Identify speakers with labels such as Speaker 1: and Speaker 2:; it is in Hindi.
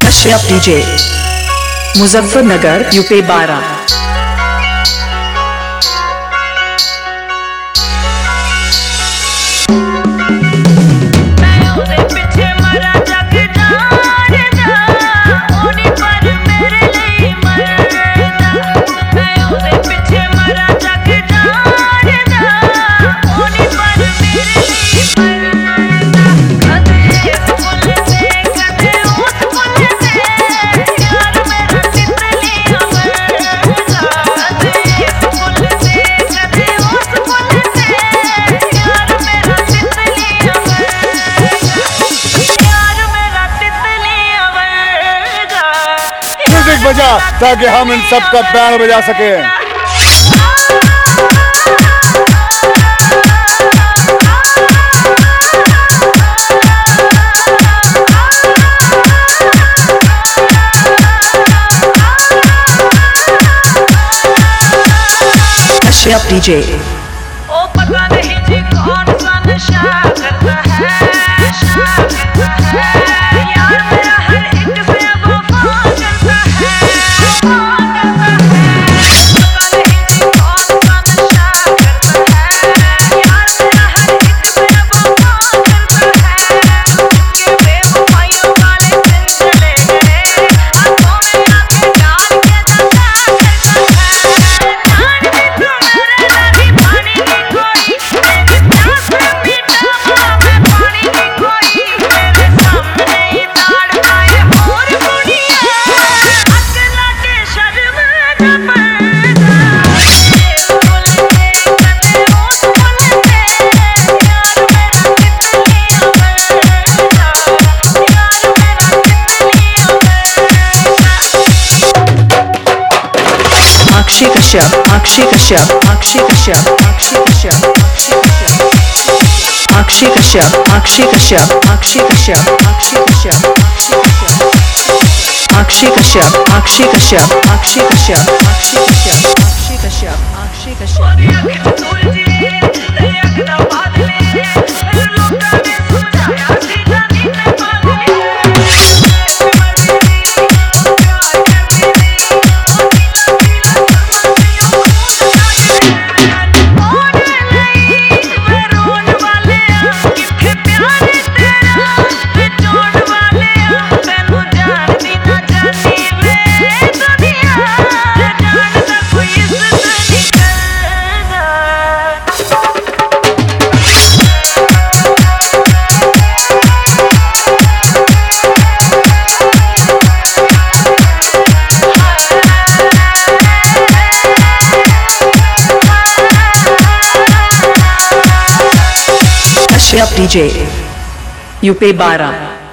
Speaker 1: Kashyap DJ Muzaffarnagar UP 12।
Speaker 2: बजा ताकि हम इन सब का बैंड बजा सके।
Speaker 1: कश्यप डीजे
Speaker 3: ओ पता नहीं जी कौन सा नशा करता है, यार मेरा हर एक से वफा करता है।
Speaker 1: Akshay Kashyap Akshay Kashyap Akshay Kashyap Akshay Kashyap Akshay Kashyap Akshay Kashyap Akshay Kashyap Akshay Kashyap Akshay Kashyap Akshay Kashyap Akshay Kashyap Akshay Kashyap Akshay Kashyap Akshay Kashyap Kashyap DJ UP 12।